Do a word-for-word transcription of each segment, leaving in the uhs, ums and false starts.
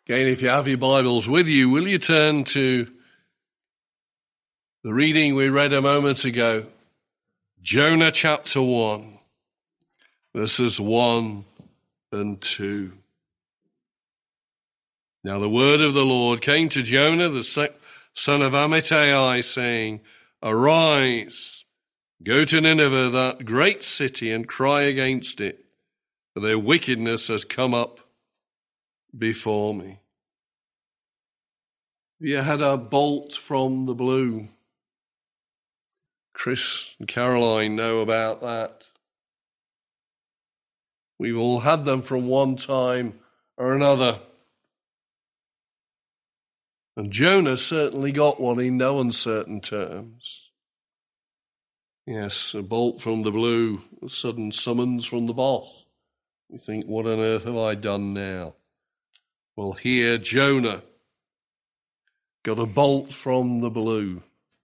Again, if you have your Bibles with you, will you turn to the reading we read a moment ago, Jonah chapter one, verses one and two. Now the word of the Lord came to Jonah, the son of Amittai, saying, Arise, go to Nineveh, that great city, and cry against it, for their wickedness has come up before me. You had a bolt from the blue. Chris and Caroline know about that. We've all had them from one time or another. And Jonah certainly got one in no uncertain terms. Yes, a bolt from the blue, a sudden summons from the boss. You think, what on earth have I done now? Well, here Jonah got a bolt from the blue.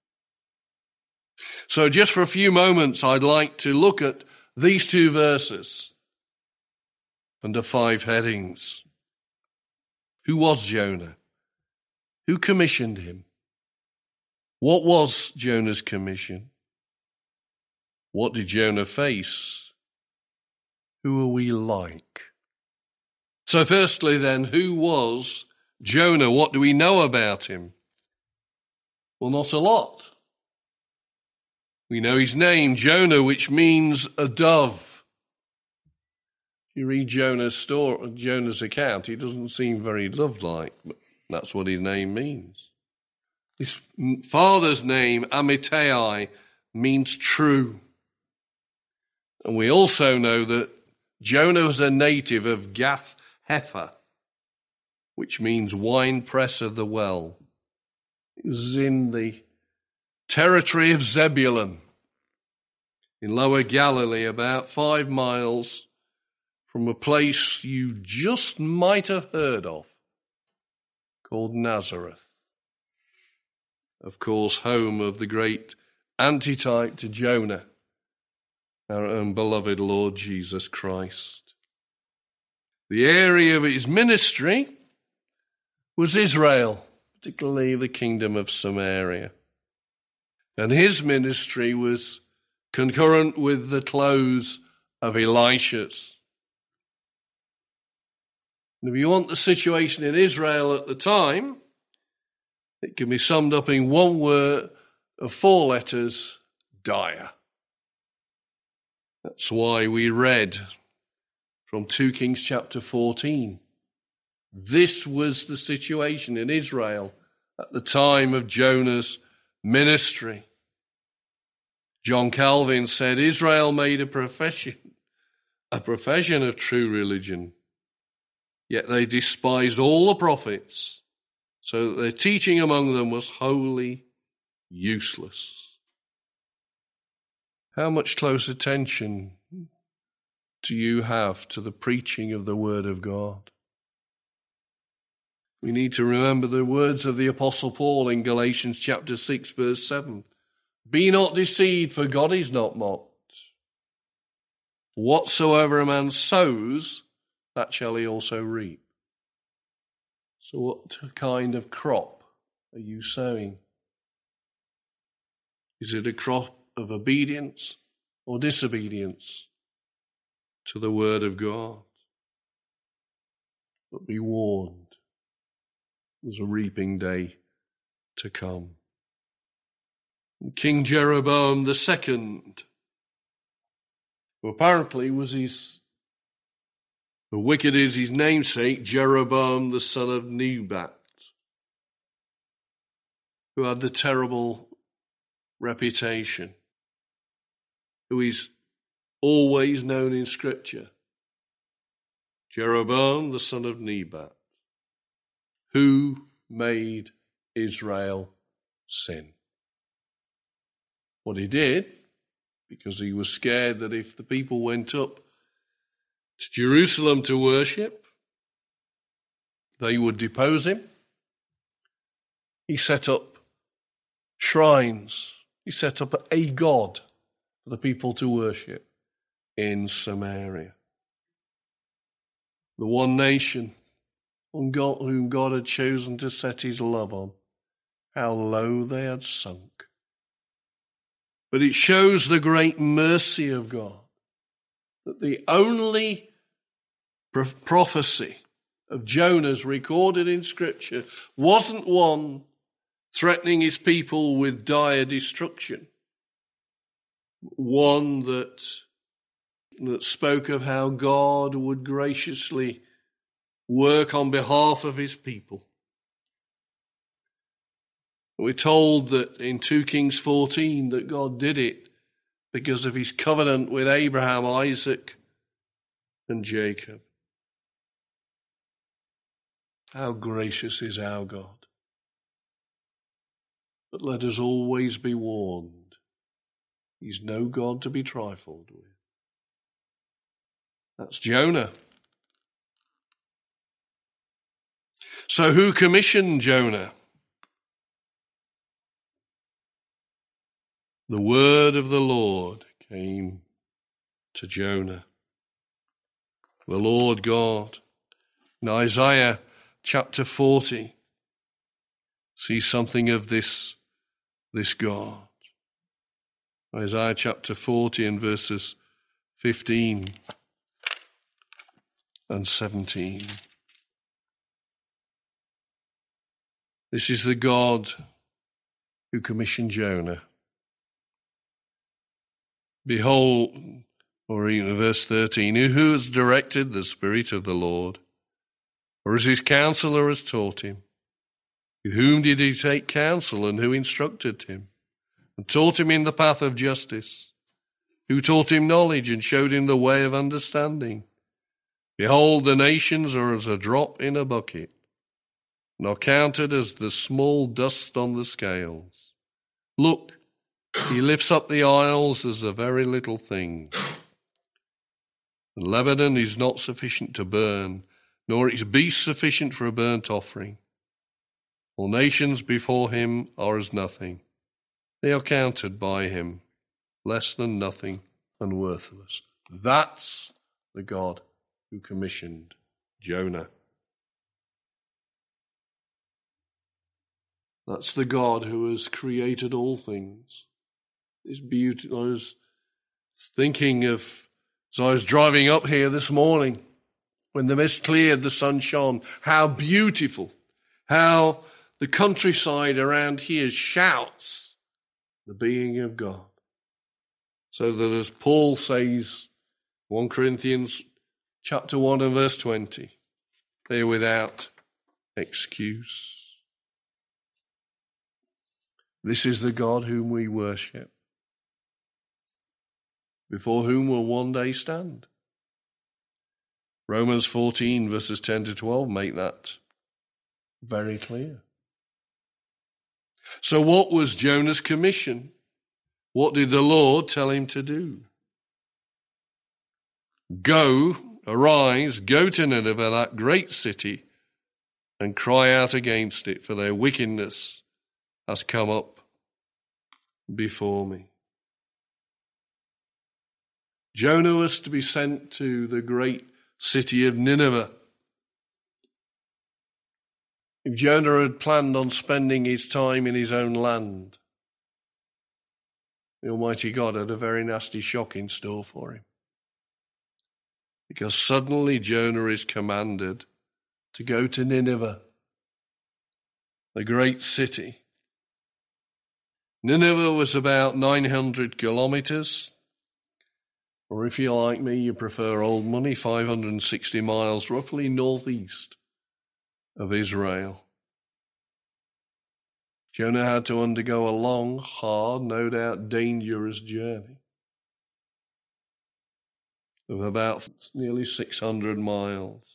So just for a few moments, I'd like to look at these two verses under five headings. Who was Jonah? Who commissioned him? What was Jonah's commission? What did Jonah face? Who are we like? So firstly then, who was Jonah? What do we know about him? Well, not a lot. We know his name, Jonah, which means a dove. If you read Jonah's story, Jonah's account, he doesn't seem very dove-like, but that's what his name means. His father's name, Amittai, means true. And we also know that Jonah was a native of Gath Hepher, which means winepress of the well. It was in the territory of Zebulun, in Lower Galilee, about five miles from a place you just might have heard of, called Nazareth. Of course, home of the great antitype to Jonah, our own beloved Lord Jesus Christ. The area of his ministry was Israel, particularly the kingdom of Samaria. And his ministry was concurrent with the close of Elisha's. And if you want the situation in Israel at the time, it can be summed up in one word of four letters, dire. That's why we read from Second Kings chapter fourteen. This was the situation in Israel at the time of Jonah's ministry. John Calvin said, Israel made a profession, a profession of true religion, yet they despised all the prophets, so that their teaching among them was wholly useless. How much close attention do you have to the preaching of the Word of God? We need to remember the words of the Apostle Paul in Galatians chapter six, verse seven. Be not deceived, for God is not mocked. Whatsoever a man sows, that shall he also reap. So what kind of crop are you sowing? Is it a crop of obedience or disobedience to the word of God? But be warned, there's a reaping day to come. King Jeroboam the second, who apparently was his, the wicked is his namesake, Jeroboam the son of Nebat, who had the terrible reputation, who is always known in Scripture, Jeroboam the son of Nebat, who made Israel sin. What he did, because he was scared that if the people went up to Jerusalem to worship, they would depose him. He set up shrines. He set up a god for the people to worship in Samaria. The one nation on God, whom God had chosen to set his love on, how low they had sunk. But it shows the great mercy of God, that the only prophecy of Jonah's recorded in Scripture wasn't one threatening his people with dire destruction, one that, that spoke of how God would graciously work on behalf of his people. We're told that in two Kings fourteen that God did it because of his covenant with Abraham, Isaac, and Jacob. How gracious is our God. But let us always be warned. He's no God to be trifled with. That's Jonah. So who commissioned Jonah? The word of the Lord came to Jonah. The Lord God. In Isaiah chapter forty, see something of this, this God. Isaiah chapter forty and verses fifteen and seventeen. This is the God who commissioned Jonah. Behold, or even verse thirteen, who has directed the Spirit of the Lord? Or as his counselor has taught him? With whom did he take counsel, and who instructed him? And taught him in the path of justice? Who taught him knowledge, and showed him the way of understanding? Behold, the nations are as a drop in a bucket, and are counted as the small dust on the scales. Look, he lifts up the isles as a very little thing. And Lebanon is not sufficient to burn, nor its beasts sufficient for a burnt offering. All nations before him are as nothing. They are counted by him, less than nothing and worthless. That's the God who commissioned Jonah. That's the God who has created all things. This beauty. I was thinking of, as I was driving up here this morning, when the mist cleared, the sun shone, how beautiful, how the countryside around here shouts the being of God. So that as Paul says, First Corinthians chapter one and verse twenty, they're without excuse. This is the God whom we worship, before whom will one day stand. Romans fourteen verses ten to twelve make that very clear. So what was Jonah's commission? What did the Lord tell him to do? Go, arise, go to Nineveh, that great city, and cry out against it, for their wickedness has come up before me. Jonah was to be sent to the great city of Nineveh. If Jonah had planned on spending his time in his own land, the Almighty God had a very nasty shock in store for him. Because suddenly Jonah is commanded to go to Nineveh, the great city. Nineveh was about nine hundred kilometers, or if you're like me, you prefer old money, five hundred sixty miles, roughly northeast of Israel. Jonah had to undergo a long, hard, no doubt dangerous journey of about nearly six hundred miles.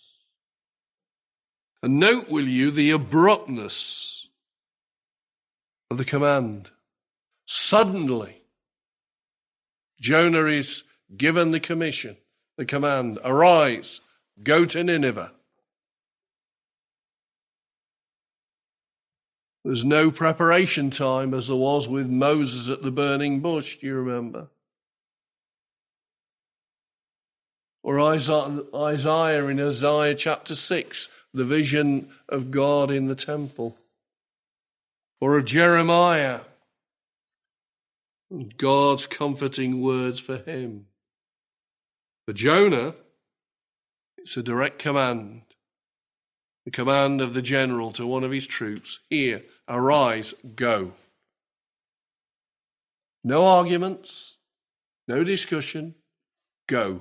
And note, will you, the abruptness of the command. Suddenly, Jonah is given the commission, the command, arise, go to Nineveh. There's no preparation time as there was with Moses at the burning bush, do you remember? Or Isaiah in Isaiah chapter six, the vision of God in the temple. Or of Jeremiah, God's comforting words for him. For Jonah, it's a direct command. The command of the general to one of his troops. Here, arise, go. No arguments, no discussion, go.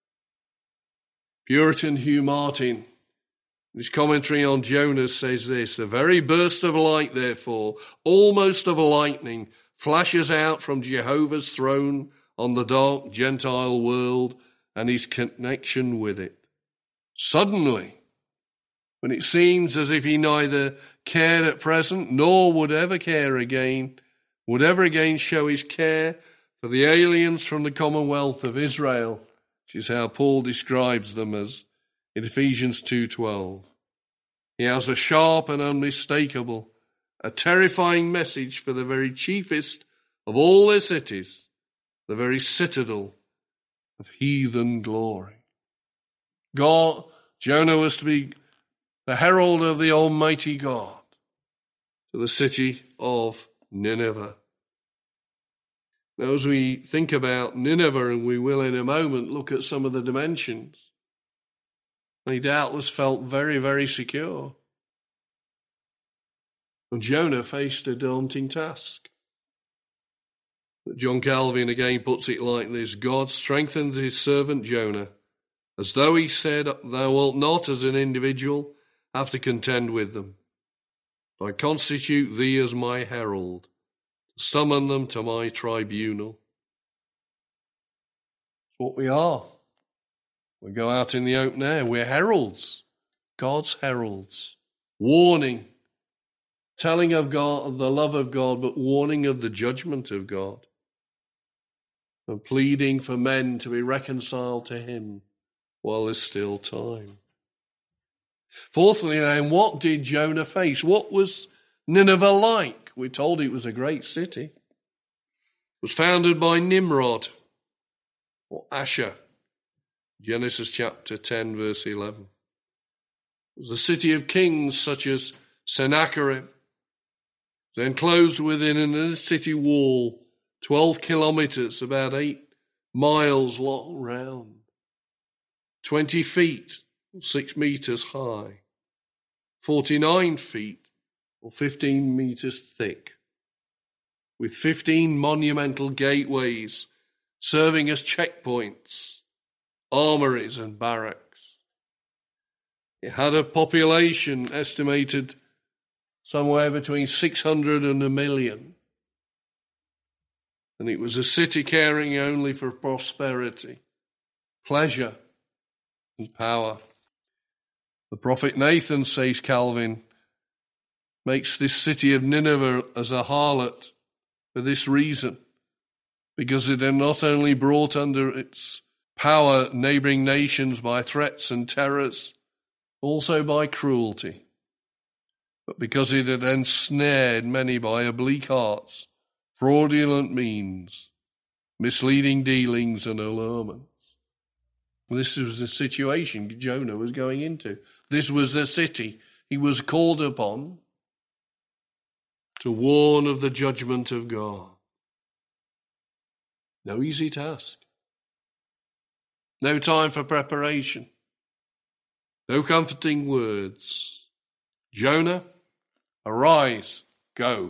Puritan Hugh Martin, in his commentary on Jonah, says this: a very burst of light, therefore, almost of lightning, flashes out from Jehovah's throne on the dark Gentile world and his connection with it. Suddenly, when it seems as if he neither cared at present nor would ever care again, would ever again show his care for the aliens from the commonwealth of Israel, which is how Paul describes them as in Ephesians two twelve. He has a sharp and unmistakable, a terrifying message for the very chiefest of all their cities, the very citadel of heathen glory. God, Jonah was to be the herald of the Almighty God to the city of Nineveh. Now, as we think about Nineveh, and we will in a moment look at some of the dimensions, he doubtless felt very, very secure. And Jonah faced a daunting task. John Calvin again puts it like this: God strengthened his servant Jonah, as though he said, thou wilt not as an individual have to contend with them. I constitute thee as my herald, to summon them to my tribunal. It's what we are. We go out in the open air. We're heralds, God's heralds, warning, telling of God, of the love of God, but warning of the judgment of God, and pleading for men to be reconciled to him while there's still time. Fourthly, then, what did Jonah face? What was Nineveh like? We're told it was a great city. It was founded by Nimrod, or Asher, Genesis chapter ten, verse eleven. It was a city of kings such as Sennacherib. It was enclosed within an inner city wall, twelve kilometers, about eight miles long round, twenty feet, six meters high, forty-nine feet, or fifteen meters thick, with fifteen monumental gateways serving as checkpoints, armories and barracks. It had a population estimated somewhere between six hundred and a million. And it was a city caring only for prosperity, pleasure, and power. The prophet Nathan, says Calvin, makes this city of Nineveh as a harlot for this reason, because it had not only brought under its power neighboring nations by threats and terrors, also by cruelty, but because it had ensnared many by oblique arts, fraudulent means, misleading dealings and allurements. This was the situation Jonah was going into. This was the city he was called upon to warn of the judgment of God. No easy task. No time for preparation. No comforting words. Jonah, arise, go.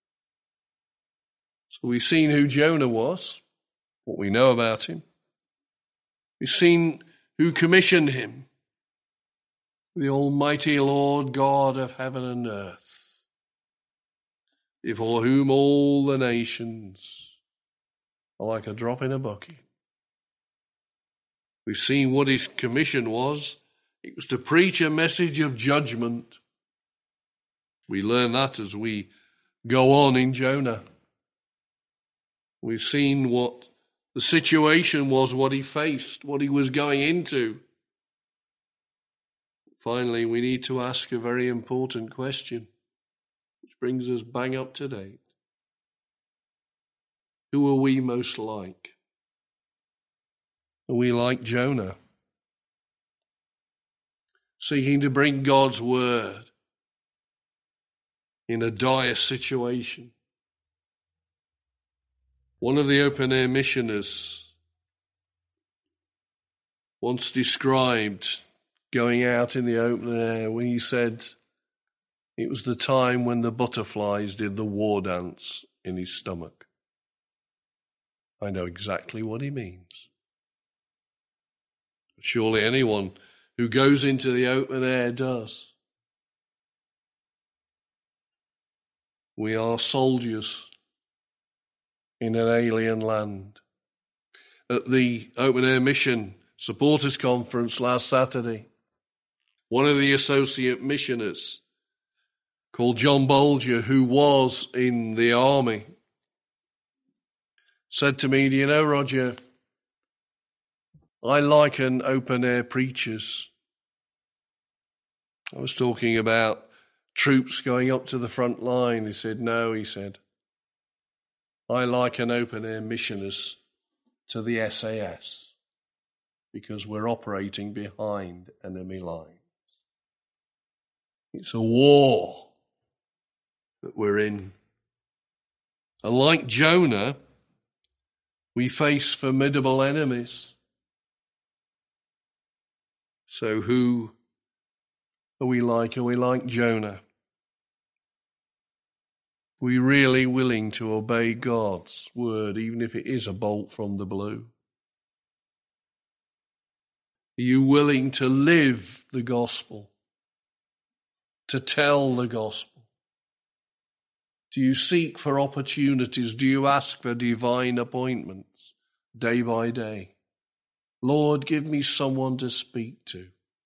So we've seen who Jonah was, what we know about him. We've seen who commissioned him, the Almighty Lord God of heaven and earth, before whom all the nations are like a drop in a bucket. We've seen what his commission was. It was to preach a message of judgment. We learn that as we go on in Jonah. We've seen what the situation was, what he faced, what he was going into. Finally, we need to ask a very important question, which brings us bang up to date. Who are we most like? Are we like Jonah? seeking to bring God's word in a dire situation. One of the open-air missioners once described going out in the open air when he said it was the time when the butterflies did the war dance in his stomach. I know exactly what he means. Surely anyone who goes into the open air does. We are soldiers in an alien land. At the Open Air Mission Supporters Conference last Saturday, one of the associate missioners called John Bolger, who was in the army, said to me, do you know, Roger, I liken open-air preachers. I was talking about troops going up to the front line. He said, no, he said, I liken open-air missioners to the S A S because we're operating behind enemy lines. It's a war that we're in. And like Jonah, we face formidable enemies. So who are we like? Are we like Jonah? Are we really willing to obey God's word, even if it is a bolt from the blue? Are you willing to live the gospel, to tell the gospel? Do you seek for opportunities? Do you ask for divine appointments day by day? Lord, give me someone to speak to.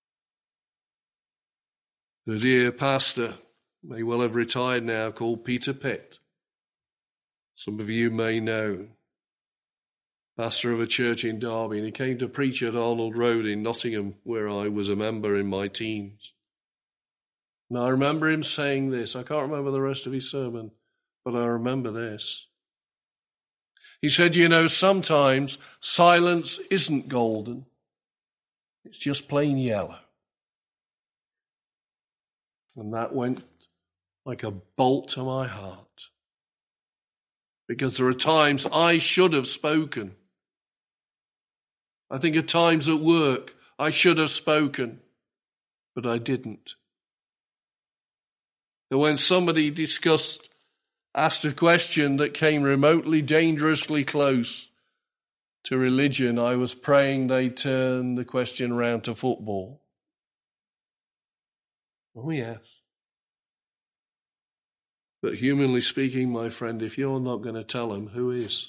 The dear pastor, may well have retired now, called Peter Pitt. Some of you may know. Pastor of a church in Derby, and he came to preach at Arnold Road in Nottingham, where I was a member in my teens. And I remember him saying this. I can't remember the rest of his sermon, but I remember this. He said, you know, sometimes silence isn't golden. It's just plain yellow. And that went like a bolt to my heart. Because there are times I should have spoken. I think at times at work I should have spoken, but I didn't. And when somebody discussed, asked a question that came remotely dangerously close to religion, I was praying they turn the question around to football. Oh, yes. But humanly speaking, my friend, if you're not going to tell them, who is?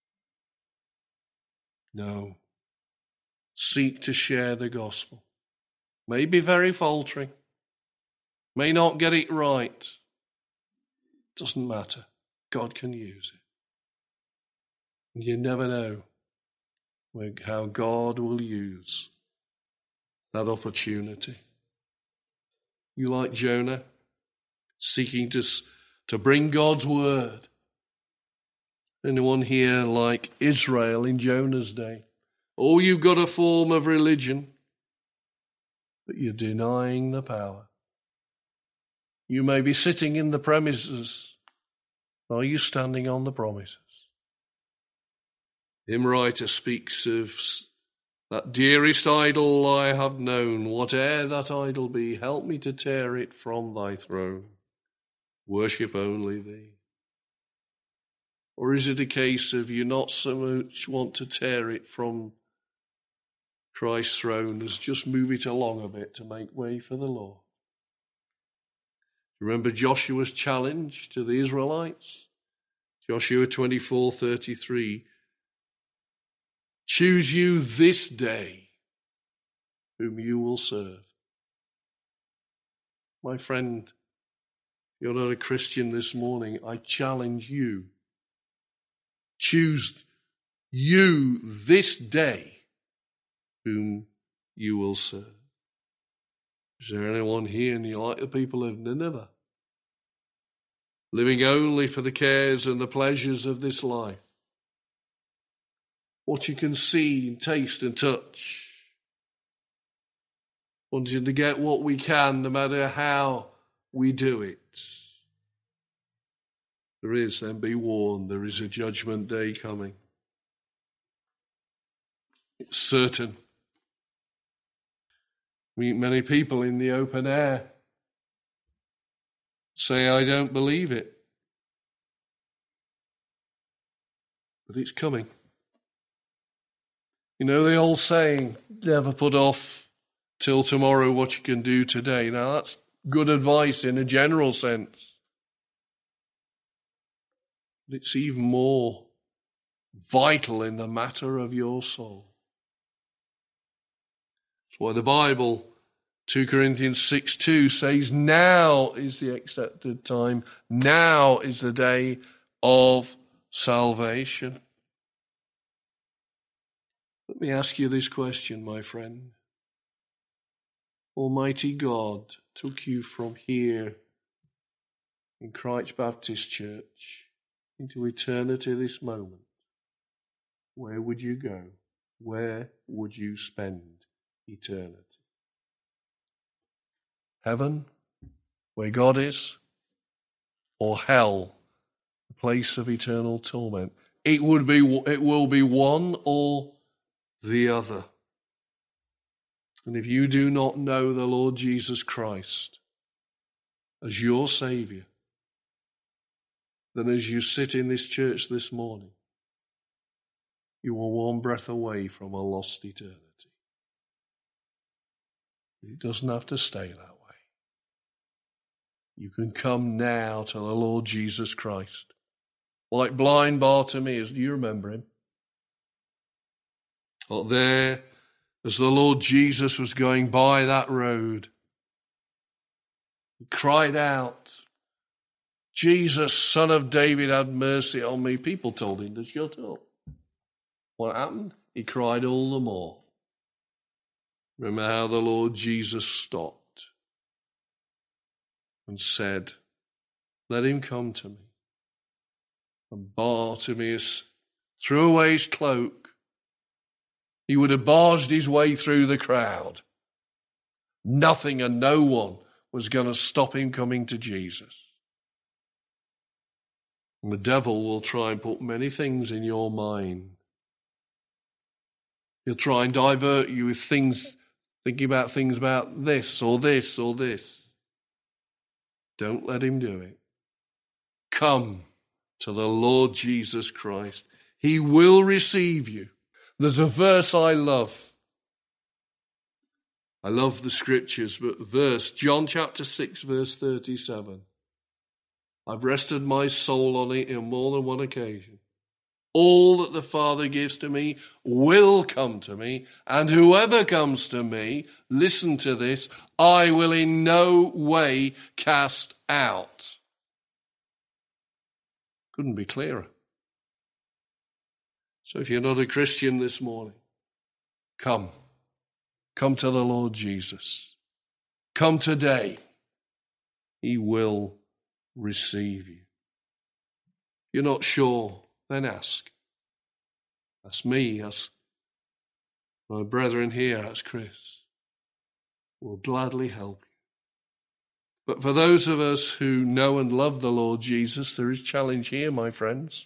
No. Seek to share the gospel. May be very faltering. May not get it right. Doesn't matter. God can use it. And you never know how God will use that opportunity. You like Jonah, seeking to, to bring God's word. Anyone here like Israel in Jonah's day? Oh, you've got a form of religion, but you're denying the power. You may be sitting in the premises. Are you standing on the promises? The hymn writer speaks of that dearest idol I have known, whate'er that idol be, help me to tear it from thy throne. Worship only thee. Or is it a case of you not so much want to tear it from Christ's throne as just move it along a bit to make way for the Lord? Remember Joshua's challenge to the Israelites? Joshua twenty-four thirty-three. Choose you this day whom you will serve. My friend, if you're not a Christian this morning, I challenge you. Choose you this day whom you will serve. Is there anyone here and you like the people of Nineveh? Living only for the cares and the pleasures of this life. What you can see and taste and touch. wanting to get what we can, no matter how we do it. There is, then be warned, there is a judgment day coming. It's certain. Meet many people in the open air. Say, I don't believe it. But it's coming. You know the old saying, never put off till tomorrow what you can do today. Now that's good advice in a general sense. But it's even more vital in the matter of your soul. That's why the Bible, two Corinthians six two, says now is the accepted time. Now is the day of salvation. Let me ask you this question, my friend. Almighty God took you from here in Christ Baptist Church into eternity this moment. Where would you go? Where would you spend eternity? Heaven, where God is, or hell, the place of eternal torment? It would be, it will be one or the other. And if you do not know the Lord Jesus Christ as your Saviour, then as you sit in this church this morning, you are one breath away from a lost eternity. It doesn't have to stay that way. You can come now to the Lord Jesus Christ. Like blind Bartimaeus, do you remember him? But there, as the Lord Jesus was going by that road, he cried out, Jesus, Son of David, have mercy on me. People told him to shut up. What happened? He cried all the more. Remember how the Lord Jesus stopped and said, let him come to me. And Bartimaeus threw away his cloak. He would have barged his way through the crowd. Nothing and no one was going to stop him coming to Jesus. And the devil will try and put many things in your mind. He'll try and divert you with things, thinking about things about this or this or this. Don't let him do it. Come to the Lord Jesus Christ. He will receive you. There's a verse I love. I love the scriptures, but the verse, John chapter six, verse thirty-seven. I've rested my soul on it on more than one occasion. All that the Father gives to me will come to me, and whoever comes to me, listen to this, I will in no way cast out. Couldn't be clearer. So if you're not a Christian this morning, come. Come to the Lord Jesus. Come today. He will receive you. If you're not sure, then ask. Ask me, ask my brethren here, ask Chris. We'll gladly help you. But for those of us who know and love the Lord Jesus, there is challenge here, my friends.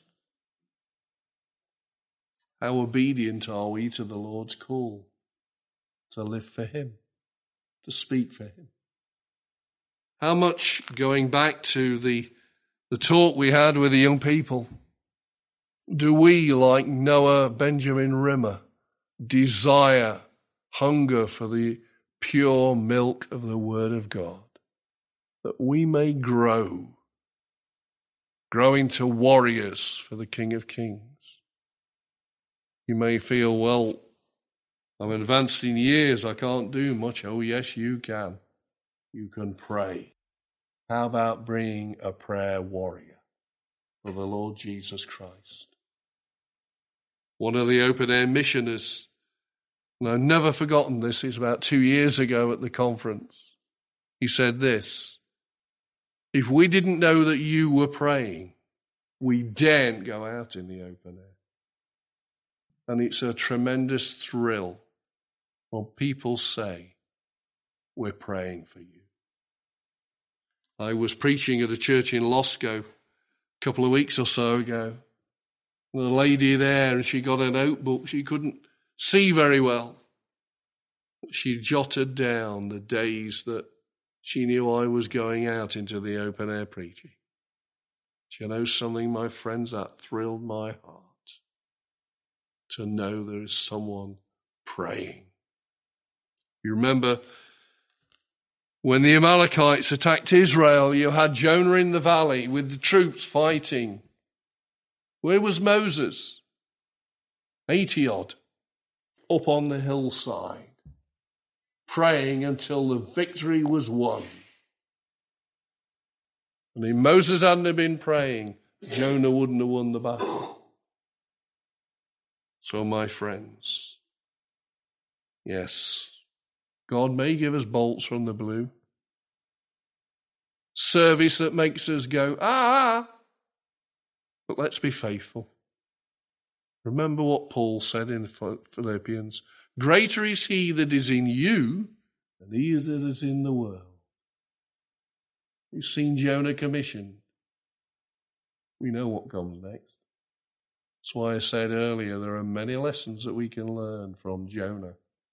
How obedient are we to the Lord's call to live for him, to speak for him? How much, going back to the, the talk we had with the young people, do we, like Noah Benjamin Rimmer, desire, hunger for the pure milk of the Word of God, that we may grow, grow into warriors for the King of Kings? You may feel, well, I'm advanced in years, I can't do much. Oh, yes, you can. You can pray. How about bringing a prayer warrior for the Lord Jesus Christ? One of the open-air missioners, and I've never forgotten this, it's about two years ago at the conference. He said this, if we didn't know that you were praying, we daren't go out in the open air. And it's a tremendous thrill when people say, we're praying for you. I was preaching at a church in Losco a couple of weeks or so ago. The lady there, and she got a notebook. She couldn't see very well. She jotted down the days that she knew I was going out into the open air preaching. Do you know something, my friends? That thrilled my heart to know there is someone praying. You remember when the Amalekites attacked Israel, you had Jonah in the valley with the troops fighting. Where was Moses? eighty odd, up on the hillside, praying until the victory was won. And if Moses hadn't have been praying, Jonah wouldn't have won the battle. So, my friends, yes, God may give us bolts from the blue, service that makes us go, ah, but let's be faithful. Remember what Paul said in Philippians, greater is he that is in you than he is that is in the world. We've seen Jonah commissioned. We know what comes next. That's why I said earlier there are many lessons that we can learn from Jonah.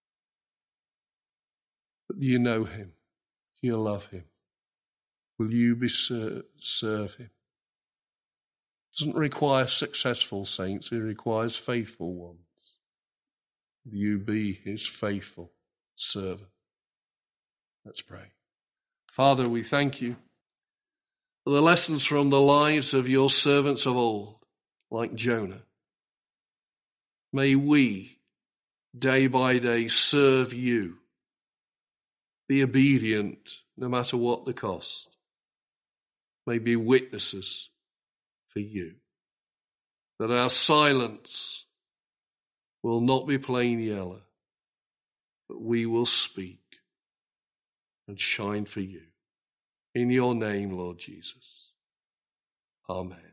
But do you know him? Do you love him? Will you be ser- serve him? It doesn't require successful saints, it requires faithful ones. Will you be his faithful servant? Let's pray. Father, we thank you for the lessons from the lives of your servants of old, like Jonah. May we, day by day, serve you. Be obedient, no matter what the cost. May be witnesses for you. That our silence will not be plain yellow, but we will speak and shine for you. In your name, Lord Jesus. Amen.